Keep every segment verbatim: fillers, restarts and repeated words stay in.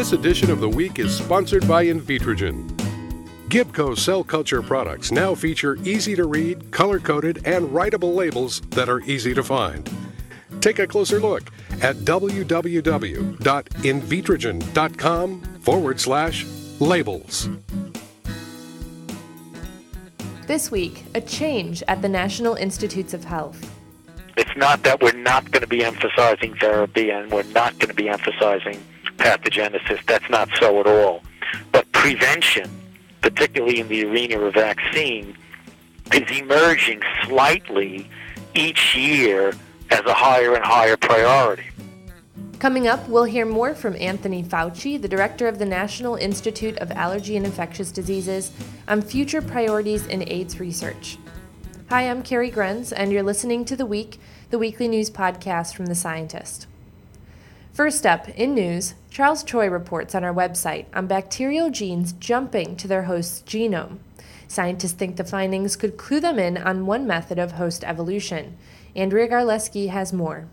This edition of The Week is sponsored by Invitrogen. Gibco cell culture products now feature easy-to-read, color-coded, and writable labels that are easy to find. Take a closer look at www.invitrogen.com forward slash labels. This week, a change at the National Institutes of Health. It's not that we're not going to be emphasizing therapy and we're not going to be emphasizing pathogenesis. That's not so at all. But prevention, particularly in the arena of vaccine, is emerging slightly each year as a higher and higher priority. Coming up, we'll hear more from Anthony Fauci, the director of the National Institute of Allergy and Infectious Diseases, on future priorities in AIDS research. Hi, I'm Carrie Grenz, and you're listening to The Week, the weekly news podcast from The Scientist. First up, in news, Charles Choi reports on our website on bacterial genes jumping to their host's genome. Scientists think the findings could clue them in on one method of host evolution. Andrea Garleski has more.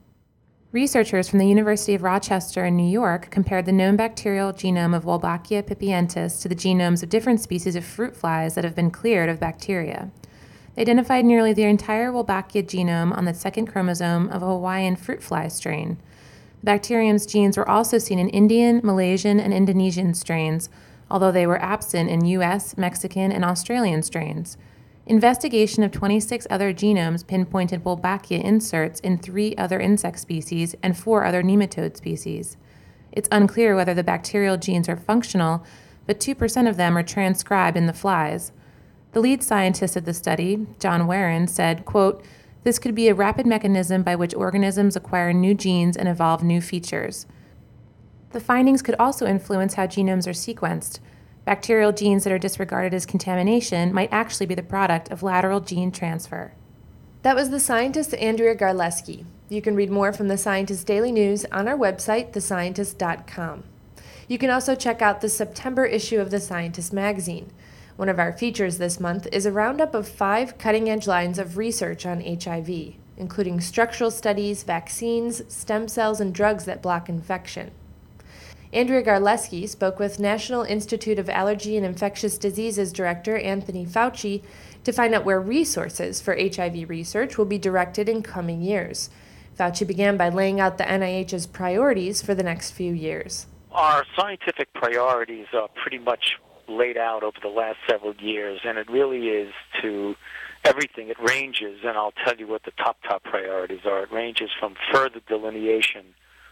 Researchers from the University of Rochester in New York compared the known bacterial genome of Wolbachia pipientis to the genomes of different species of fruit flies that have been cleared of bacteria. They identified nearly the entire Wolbachia genome on the second chromosome of a Hawaiian fruit fly strain. The bacterium's genes were also seen in Indian, Malaysian, and Indonesian strains, although they were absent in U S, Mexican, and Australian strains. Investigation of twenty-six other genomes pinpointed Wolbachia inserts in three other insect species and four other nematode species. It's unclear whether the bacterial genes are functional, but two percent of them are transcribed in the flies. The lead scientist of the study, John Warren, said, quote, "This could be a rapid mechanism by which organisms acquire new genes and evolve new features." The findings could also influence how genomes are sequenced. Bacterial genes that are disregarded as contamination might actually be the product of lateral gene transfer. That was the scientist Andrea Garleski. You can read more from The Scientist Daily News on our website, the scientist dot com. You can also check out the September issue of The Scientist magazine. One of our features this month is a roundup of five cutting-edge lines of research on H I V, including structural studies, vaccines, stem cells, and drugs that block infection. Andrea Garleski spoke with National Institute of Allergy and Infectious Diseases Director Anthony Fauci to find out where resources for H I V research will be directed in coming years. Fauci began by laying out the N I H's priorities for the next few years. Our scientific priorities are pretty much laid out over the last several years, and it really is to everything. It ranges, and I'll tell you what the top, top priorities are. It ranges from further delineation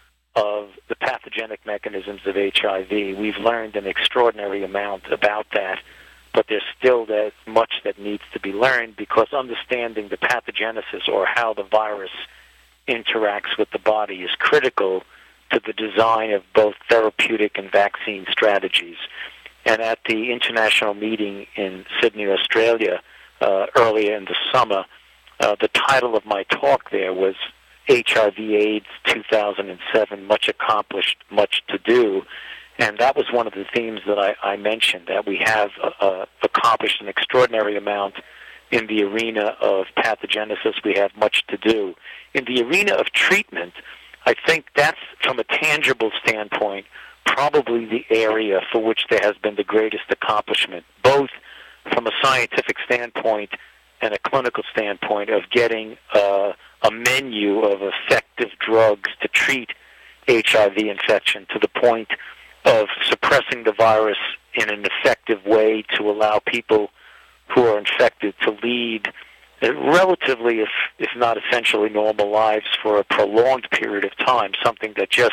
of the pathogenic mechanisms of H I V. We've learned an extraordinary amount about that, but there's still that much that needs to be learned, because understanding the pathogenesis, or how the virus interacts with the body, is critical to the design of both therapeutic and vaccine strategies. And at the international meeting in Sydney, Australia, uh, earlier in the summer, uh, the title of my talk there was H I V AIDS two thousand seven, Much Accomplished, Much to Do. And that was one of the themes that I, I mentioned, that we have uh, accomplished an extraordinary amount in the arena of pathogenesis. We have much to do. In the arena of treatment, I think that's, from a tangible standpoint, probably the area for which there has been the greatest accomplishment, both from a scientific standpoint and a clinical standpoint, of getting uh, a menu of effective drugs to treat H I V infection to the point of suppressing the virus in an effective way to allow people who are infected to lead relatively, if, if not essentially, normal lives for a prolonged period of time, something that just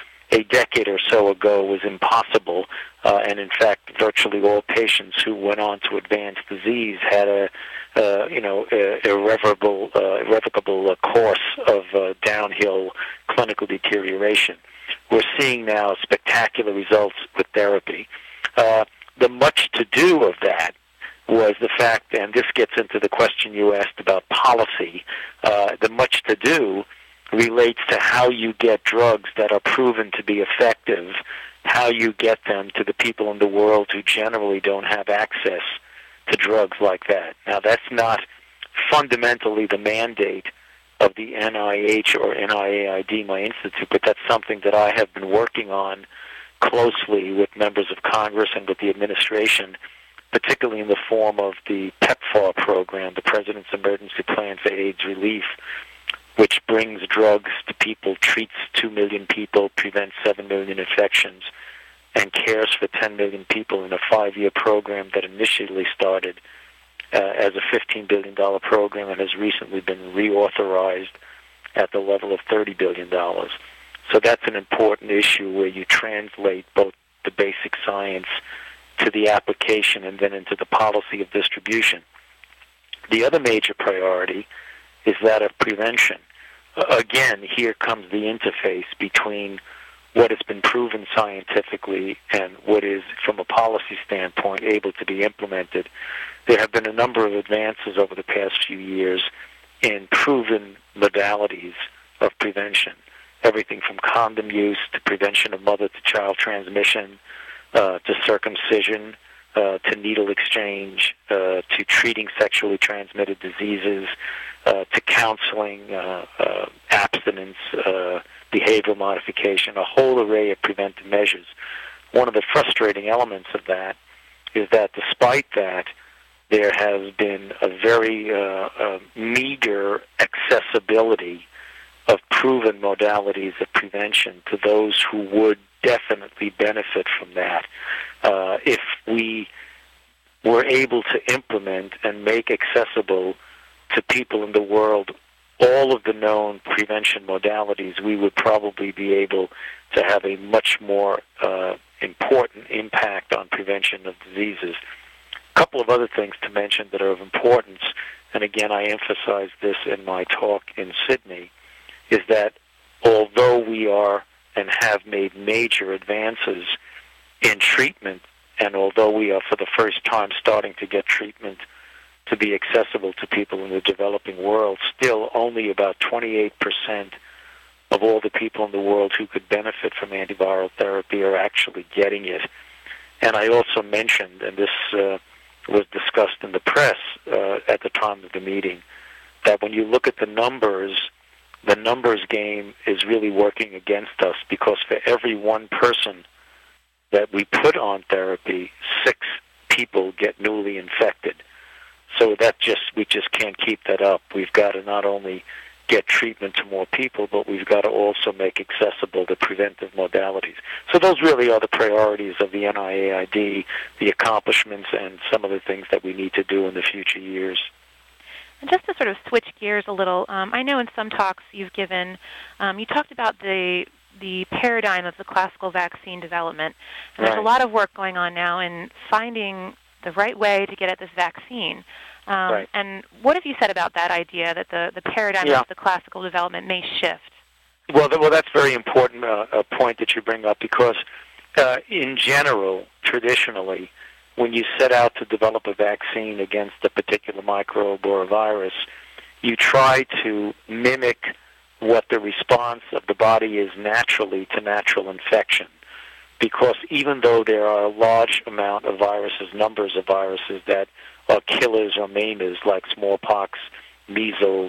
a decade or so ago was impossible, uh, and in fact, virtually all patients who went on to advanced disease had a, uh, you know, a irrevocable, uh, irrevocable uh, course of uh, downhill clinical deterioration. We're seeing now spectacular results with therapy. Uh, the much to do of that was the fact, and this gets into the question you asked about policy, uh, the much to do relates to how you get drugs that are proven to be effective, how you get them to the people in the world who generally don't have access to drugs like that. Now, that's not fundamentally the mandate of the N I H or N I A I D, my institute, but that's something that I have been working on closely with members of Congress and with the administration, particularly in the form of the PEPFAR program, the President's Emergency Plan for AIDS Relief, which brings drugs to people, treats two million people, prevents seven million infections, and cares for ten million people in a five-year program that initially started uh, as a fifteen billion dollars program and has recently been reauthorized at the level of thirty billion dollars. So that's an important issue where you translate both the basic science to the application and then into the policy of distribution. The other major priority is that of prevention. Uh, again, here comes the interface between what has been proven scientifically and what is, from a policy standpoint, able to be implemented. There have been a number of advances over the past few years in proven modalities of prevention, everything from condom use to prevention of mother-to-child transmission, uh, to circumcision, uh, to needle exchange, uh, to treating sexually transmitted diseases, uh, to counseling, uh, uh, abstinence, uh, behavioral modification, a whole array of preventive measures. One of the frustrating elements of that is that despite that, there has been a very uh, uh, meager accessibility of proven modalities of prevention to those who would definitely benefit from that. Uh, if we were able to implement and make accessible to people in the world all of the known prevention modalities, we would probably be able to have a much more uh, important impact on prevention of diseases. A couple of other things to mention that are of importance, and again I emphasized this in my talk in Sydney, is that although we are and have made major advances in treatment, and although we are for the first time starting to get treatment to be accessible to people in the developing world, still only about twenty-eight percent of all the people in the world who could benefit from antiviral therapy are actually getting it. And I also mentioned, and this uh, was discussed in the press uh, at the time of the meeting, that when you look at the numbers, the numbers game is really working against us, because for every one person that we put on therapy, six people get newly infected. So that just we just can't keep that up. We've got to not only get treatment to more people, but we've got to also make accessible the preventive modalities. So those really are the priorities of the N I A I D, the accomplishments and some of the things that we need to do in the future years. And just to sort of switch gears a little, um, I know in some talks you've given, um, you talked about the the paradigm of the classical vaccine development. And Right. There's a lot of work going on now in finding the right way to get at this vaccine. Um, Right. And what have you said about that idea, that the, the paradigm Yeah. of the classical development may shift? Well, th- well, that's a very important uh, a point that you bring up, because uh, in general, traditionally, when you set out to develop a vaccine against a particular microbe or a virus, you try to mimic what the response of the body is naturally to natural infection. Because even though there are a large amount of viruses, numbers of viruses that are killers or maimers, like smallpox, measles,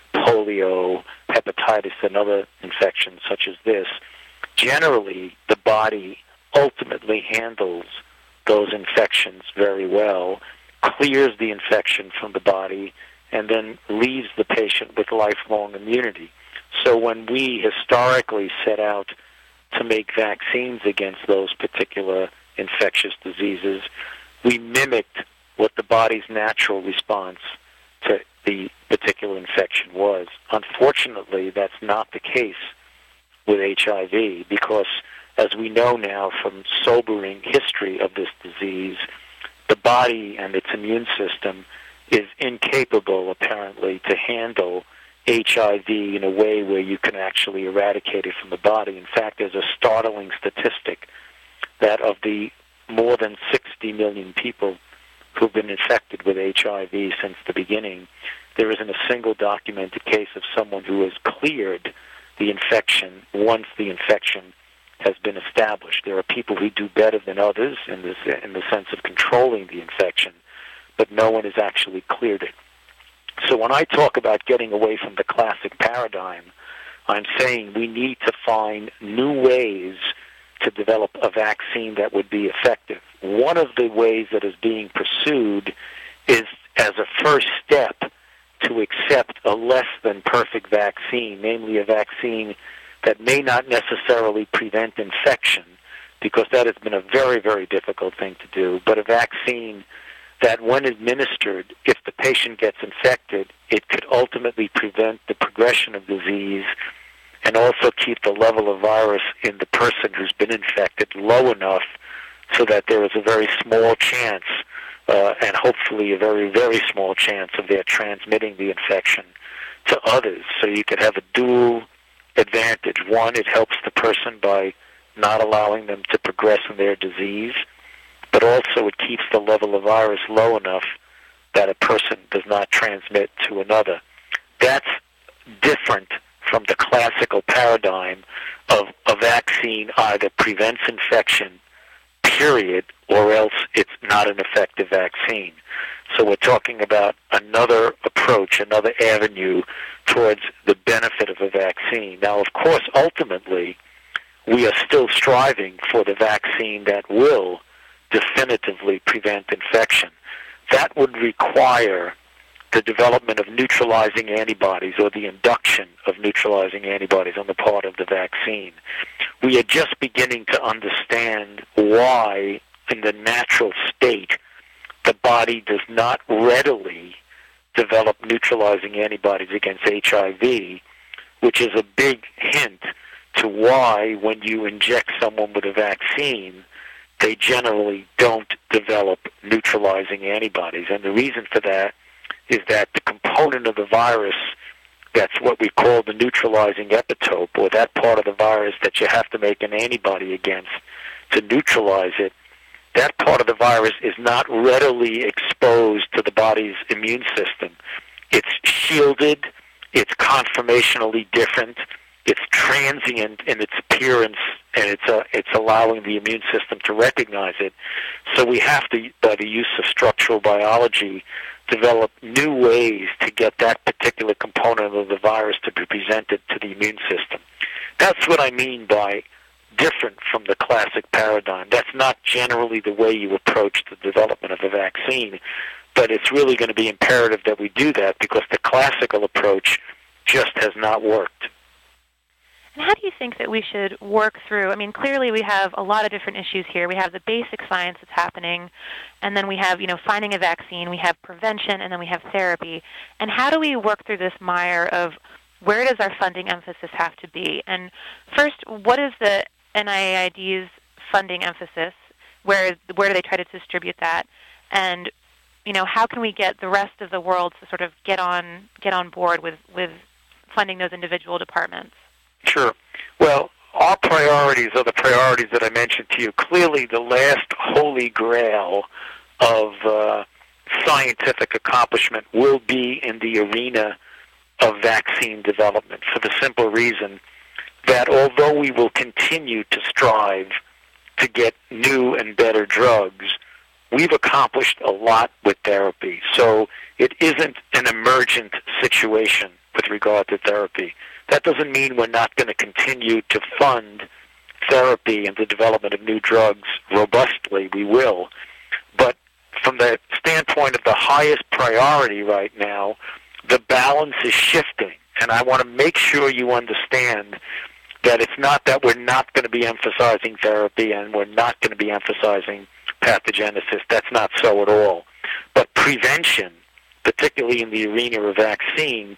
polio, hepatitis, and other infections such as this, generally the body ultimately handles those infections very well, clears the infection from the body, and then leaves the patient with lifelong immunity. So when we historically set out to make vaccines against those particular infectious diseases, we mimicked what the body's natural response to the particular infection was. Unfortunately, that's not the case with H I V, because as we know now from sobering history of this disease, the body and its immune system is incapable, apparently, to handle H I V in a way where you can actually eradicate it from the body. In fact, there's a startling statistic that of the more than sixty million people who've been infected with H I V since the beginning, there isn't a single documented case of someone who has cleared the infection once the infection has been established. There are people who do better than others in, this, in the sense of controlling the infection, but no one has actually cleared it. So when I talk about getting away from the classic paradigm, I'm saying we need to find new ways to develop a vaccine that would be effective. One of the ways that is being pursued is as a first step to accept a less than perfect vaccine, namely a vaccine that may not necessarily prevent infection, because that has been a very, very difficult thing to do, but a vaccine that when administered, if the patient gets infected, it could ultimately prevent the progression of disease and also keep the level of virus in the person who's been infected low enough so that there is a very small chance, uh, and hopefully a very, very small chance of their transmitting the infection to others. So you could have a dual advantage. One, it helps the person by not allowing them to progress in their disease, but also it keeps the level of virus low enough that a person does not transmit to another. That's different from the classical paradigm of a vaccine either prevents infection, period, or else it's not an effective vaccine. So we're talking about another approach, another avenue towards the benefit of a vaccine. Now, of course, ultimately, we are still striving for the vaccine that will definitively prevent infection. That would require the development of neutralizing antibodies or the induction of neutralizing antibodies on the part of the vaccine. We are just beginning to understand why, in the natural state, the body does not readily develop neutralizing antibodies against H I V, which is a big hint to why, when you inject someone with a vaccine, they generally don't develop neutralizing antibodies. And the reason for that is that the component of the virus that's what we call the neutralizing epitope, or that part of the virus that you have to make an antibody against to neutralize it, that part of the virus is not readily exposed to the body's immune system. It's shielded, it's conformationally different, it's transient in its appearance, and it's uh, it's allowing the immune system to recognize it. So we have to, by the use of structural biology, develop new ways to get that particular component of the virus to be presented to the immune system. That's what I mean by different from the classic paradigm. That's not generally the way you approach the development of a vaccine, but it's really going to be imperative that we do that because the classical approach just has not worked. And how do you think that we should work through? I mean, clearly we have a lot of different issues here. We have the basic science that's happening, and then we have, you know, finding a vaccine, we have prevention, and then we have therapy. And how do we work through this mire of where does our funding emphasis have to be? And first, what is the N I A I D's funding emphasis? Where where do they try to distribute that? And, you know, how can we get the rest of the world to sort of get on get on board with, with funding those individual departments? Sure. Well, our priorities are the priorities that I mentioned to you. Clearly, the last holy grail of uh, scientific accomplishment will be in the arena of vaccine development, for the simple reason that although we will continue to strive to get new and better drugs, we've accomplished a lot with therapy. So it isn't an emergent situation with regard to therapy. That doesn't mean we're not going to continue to fund therapy and the development of new drugs robustly. We will. But from the standpoint of the highest priority right now, the balance is shifting. And I want to make sure you understand that it's not that we're not going to be emphasizing therapy and we're not going to be emphasizing pathogenesis. That's not so at all. But prevention, particularly in the arena of vaccine,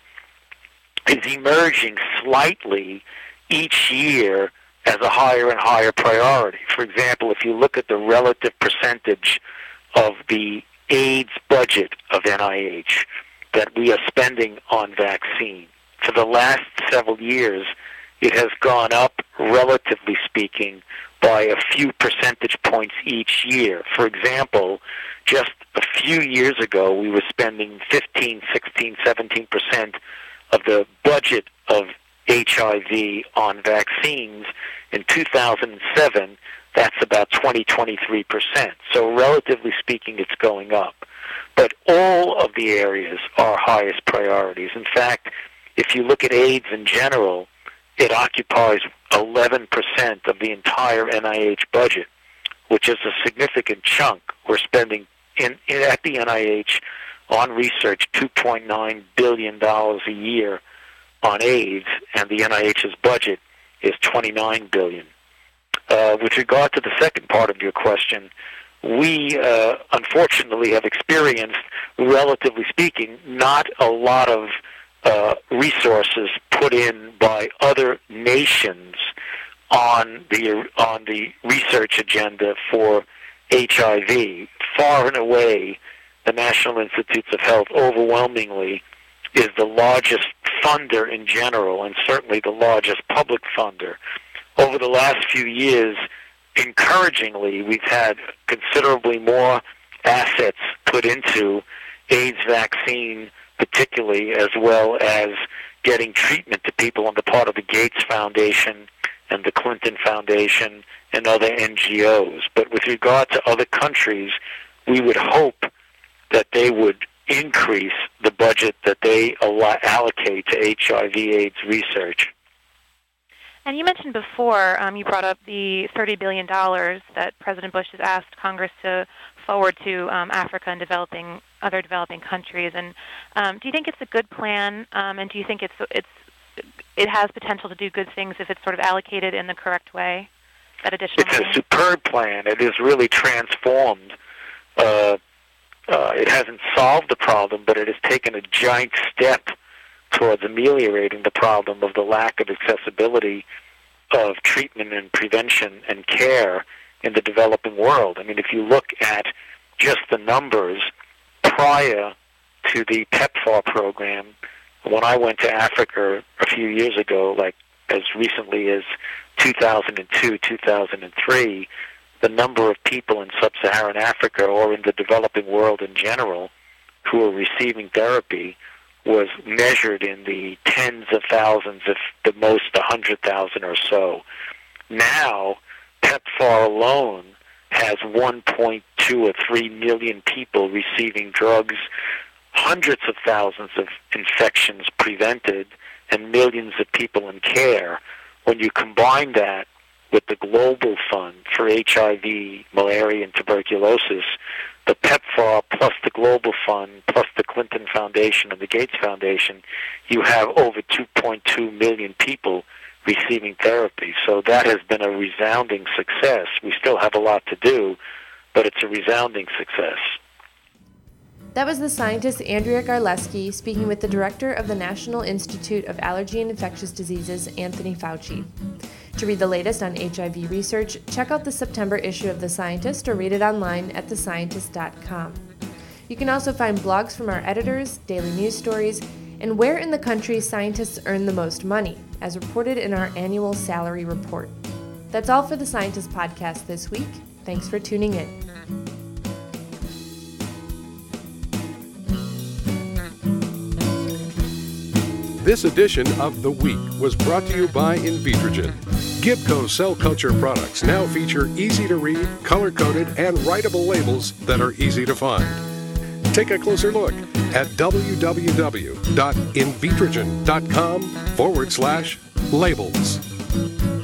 is emerging slightly each year as a higher and higher priority. For example, if you look at the relative percentage of the AIDS budget of N I H that we are spending on vaccine, for the last several years, it has gone up, relatively speaking, by a few percentage points each year. For example, just a few years ago, we were spending fifteen, sixteen, seventeen percent of the budget of H I V on vaccines. In two thousand seven, that's about twenty, twenty-three percent. So relatively speaking, it's going up. But all of the areas are highest priorities. In fact, if you look at AIDS in general, it occupies eleven percent of the entire N I H budget, which is a significant chunk. We're spending in, in at the N I H on research two point nine billion dollars a year on AIDS, and the N I H's budget is twenty-nine billion dollars. Uh, with regard to the second part of your question, we uh, unfortunately have experienced, relatively speaking, not a lot of uh, resources put in by other nations on the on the research agenda for H I V. Far and away, the National Institutes of Health overwhelmingly is the largest funder in general, and certainly the largest public funder. Over the last few years, encouragingly, we've had considerably more assets put into AIDS vaccine, particularly, as well as getting treatment to people on the part of the Gates Foundation and the Clinton Foundation and other N G Os. But with regard to other countries, we would hope that they would increase the budget that they allocate to H I V AIDS research. And you mentioned before, um, you brought up the thirty billion dollars that President Bush has asked Congress to forward to um, Africa and developing other developing countries. And um, do you think it's a good plan? Um, and do you think it's it's it has potential to do good things if it's sort of allocated in the correct way? That additional It's money? a superb plan. It has really transformed. Uh, uh, it hasn't solved the problem, but it has taken a giant step towards ameliorating the problem of the lack of accessibility of treatment and prevention and care in the developing world. I mean, if you look at just the numbers prior to the PEPFAR program, when I went to Africa a few years ago, like as recently as two thousand two, two thousand three, the number of people in sub-Saharan Africa or in the developing world in general who are receiving therapy was measured in the tens of thousands, if the most one hundred thousand or so. Now, PEPFAR alone has one point two or three million people receiving drugs, hundreds of thousands of infections prevented, and millions of people in care. When you combine that with the Global Fund for H I V, malaria, and tuberculosis, the PEPFAR plus the Global Fund plus the Clinton Foundation and the Gates Foundation, you have over two point two million people receiving therapy. So that has been a resounding success. We still have a lot to do, but it's a resounding success. That was the scientist Andrea Garleski speaking with the director of the National Institute of Allergy and Infectious Diseases, Anthony Fauci. To read the latest on H I V research, check out the September issue of The Scientist or read it online at the scientist dot com. You can also find blogs from our editors, daily news stories, and where in the country scientists earn the most money, as reported in our annual salary report. That's all for the Scientist Podcast this week. Thanks for tuning in. This edition of The Week was brought to you by Invitrogen. Gibco cell culture products now feature easy-to-read, color-coded, and writable labels that are easy to find. Take a closer look at www.invitrogen.com forward slash labels.